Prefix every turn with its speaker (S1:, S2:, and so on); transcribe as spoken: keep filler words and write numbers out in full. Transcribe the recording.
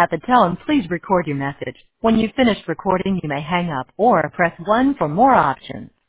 S1: At the tone, please record your message. When you've finished recording, you may hang up or press one for more options.